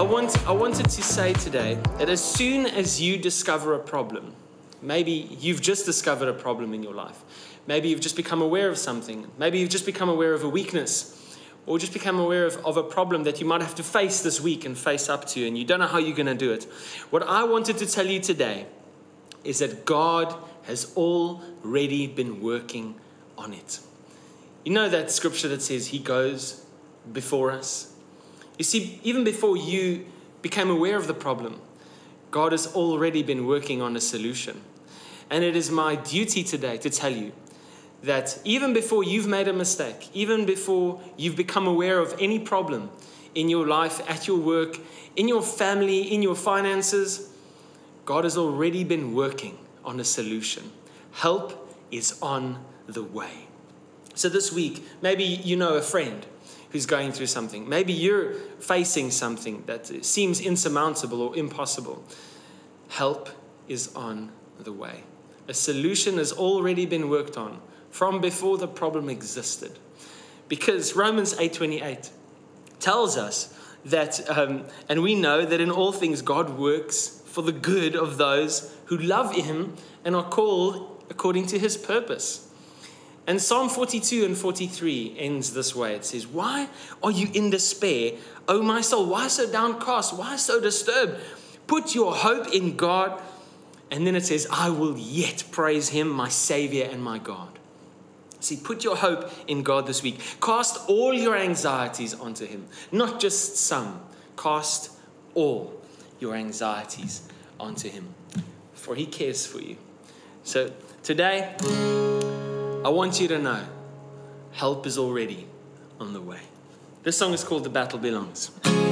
I wanted to say today that as soon as you discover a problem, maybe you've just discovered a problem in your life. Maybe you've just become aware of something. Maybe you've just become aware of a weakness, or just become aware of a problem that you might have to face this week and face up to, and you don't know how you're going to do it. What I wanted to tell you today is that God has already been working on it. You know that scripture that says he goes before us? You see, even before you became aware of the problem, God has already been working on a solution. And it is my duty today to tell you that even before you've made a mistake, even before you've become aware of any problem in your life, at your work, in your family, in your finances, God has already been working on a solution. Help is on the way. So this week, maybe you know a friend who's going through something. Maybe you're facing something that seems insurmountable or impossible. Help is on the way. A solution has already been worked on from before the problem existed. Because Romans 8:28 tells us that, and we know that in all things God works for the good of those who love him and are called according to his purpose. And Psalm 42 and 43 ends this way. It says, "Why are you in despair, O my soul? Why so downcast? Why so disturbed? Put your hope in God." And then it says, "I will yet praise him, my Savior and my God." See, put your hope in God this week. Cast all your anxieties onto him. Not just some. Cast all your anxieties onto him. For he cares for you. So today, I want you to know, help is already on the way. This song is called "The Battle Belongs."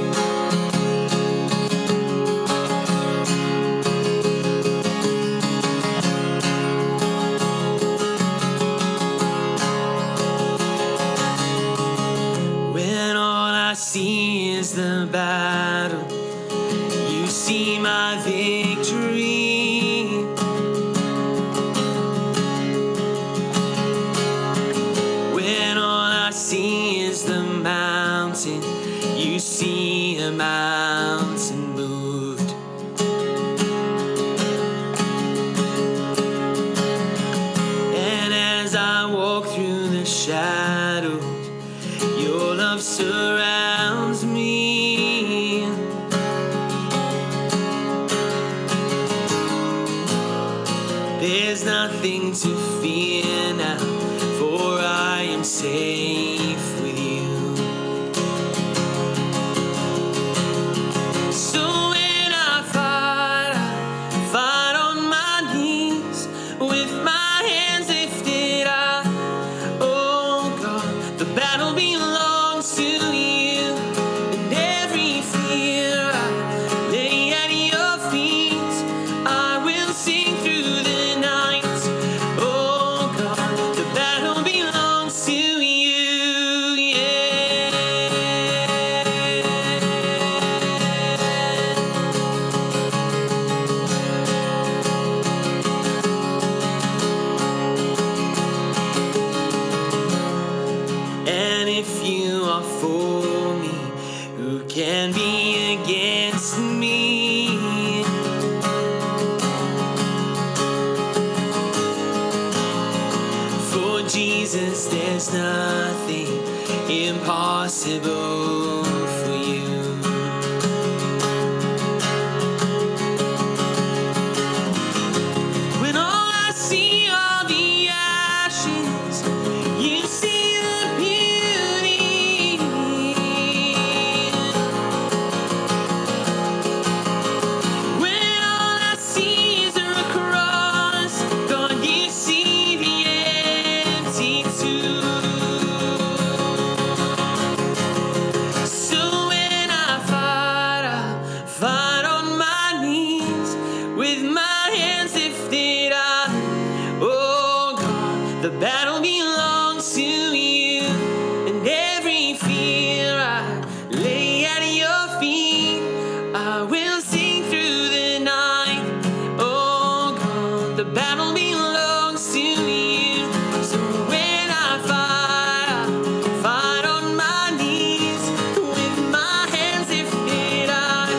When all I see is the battle, you see my victory. You see a mountain moved. And as I walk through the shadows, your love surrounds me. There's nothing to fear now, for I am safe with you. Jesus, there's nothing impossible for you. When all I see are the ashes, you see the beauty. When all I see is a cross, God, you see the empty tomb. So when I fight on my knees with my hands lifted up. Oh God, the battle belongs to you, and every fear I lay at your feet. I will sing through the night. Oh God, the battle belongs to you. So when I fight on my knees with my hands lifted up.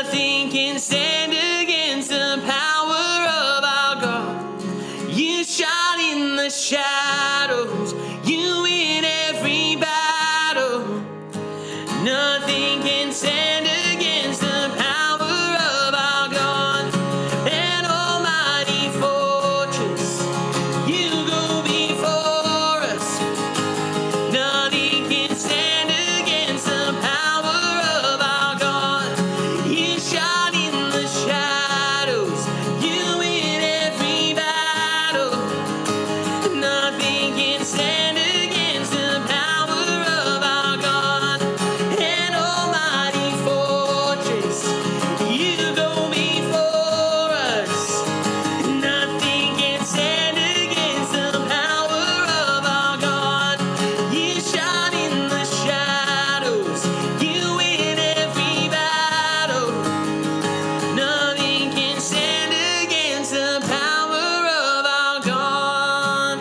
Nothing can stand against the power of our God. You shine in the shadows. You win every battle. Nothing can stand against the power of our God. An almighty fortress. You go before us. Nothing can stand against the power of our God. You shine in the shadows. You win every battle. Nothing can stand against the power of our God. An almighty fortress. You go before us. Nothing can stand against the power of our God. You shine in the shadows. You win every battle. Nothing can stand against the power of our God.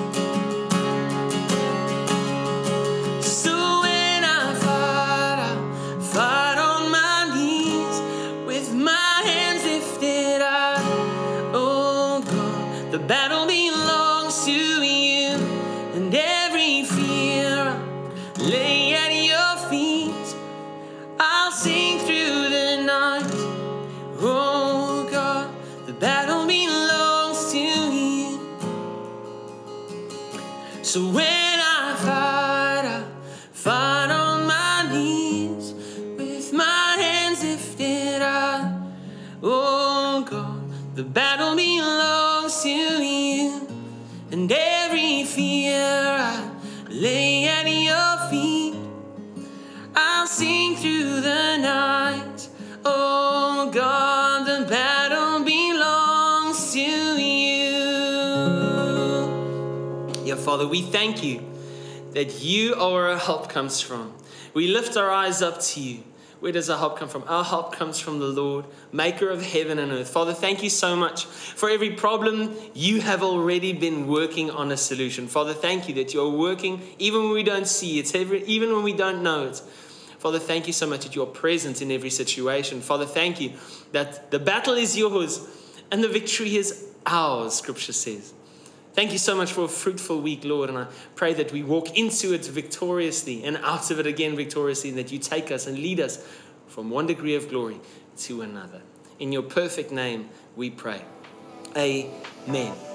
So when I fight on my knees with my hands lifted up. Oh God, the battle belongs to you, and every fear I lay at your feet. I'll sing through the night. Oh God, the battle belongs to you. So when I fight on my knees with my hands lifted up. Oh God, the battle belongs to you, and every fear I lay at your feet. I'll sing through the night. Oh God, the battle belongs to you. Yeah, Father, we thank you that you are where our help comes from. We lift our eyes up to you. Where does our help come from? Our help comes from the Lord, maker of heaven and earth. Father, thank you so much for every problem. You have already been working on a solution. Father, thank you that you're working even when we don't see it, even when we don't know it. Father, thank you so much that you're present in every situation. Father, thank you that the battle is yours and the victory is ours, Scripture says. Thank you so much for a fruitful week, Lord, and I pray that we walk into it victoriously and out of it again victoriously, and that you take us and lead us from one degree of glory to another. In your perfect name we pray. Amen.